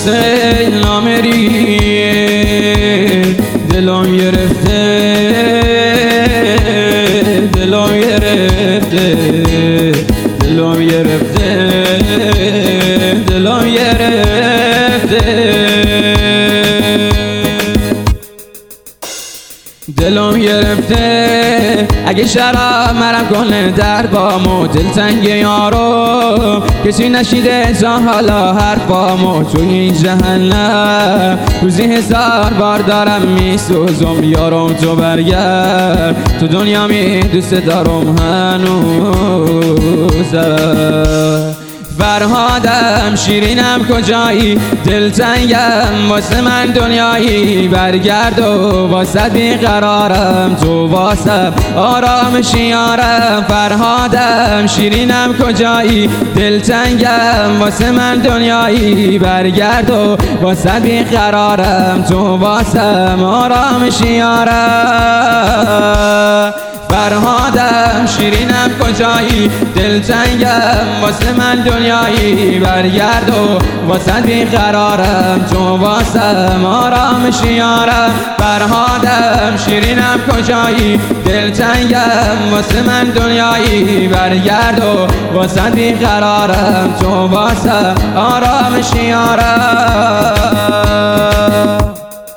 نامری دلم گرفته دلم گرفته دلم گرفته دلم گرفته دلم گرفته اگه شراب مرم کنه در بامو دلتنگ یارو کسی نشیده تا حالا حرفامو تو این جهنم روزی 1000 بار دارم میسوزم یارم تو برگرد تو دنیا می دوست دارم هنوزم فرهادم شیرینم کجایی دلتنگم واسه من دنیایی برگرد و واسه بیقرارم تو واسه آرامش یارم فرهادم شیرینم کجایی دلتنگم واسه من دنیایی برگرد و واسه بیقرارم تو واسه آرامش یارم فرهادم شیرینم کجایی دلتنگم واسه من دنیایی برگرد و واسه بیقرارم تو واسه آرامش یارم فرهادم شیرینم کجایی دلتنگم واسه من دنیایی برگرد و واسه بیقرارم تو واسه آرامش یارم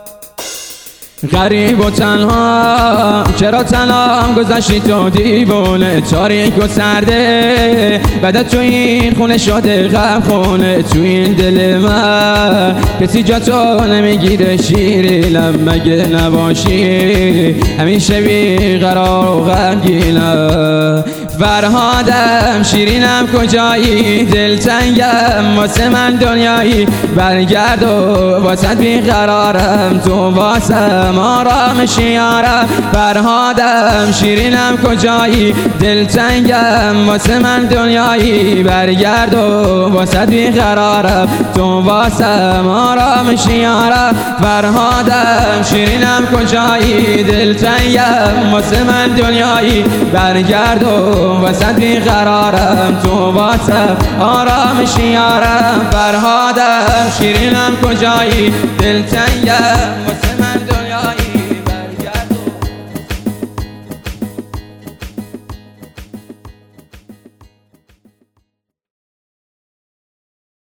غریب و تنها چرا تنها گذشتی تو دیوونه تاریک و سرده بعد تو این خونه شده غم خونه تو این دل من کسی جا تو نمیگیره شیرینم مگه نباشی همیشه بیقرار و غمگینم فرهادم شیرینم کجایی دلتنگم واسه من دنیایی برگرد و واسه بیقرارم تو واسه آرامش یارم فرهادم شیرینم کجایی دلتنگم واسه من دنیایی برگرد و واسه بیقرارم تو واسه آرامش یارم فرهادم شیرینم کجایی دلتنگم واسه من دنیایی برگرد و واسه بیقرارم تو واسه آرامش یارم فرهادم شیرینم کجایی دلتنگم واسه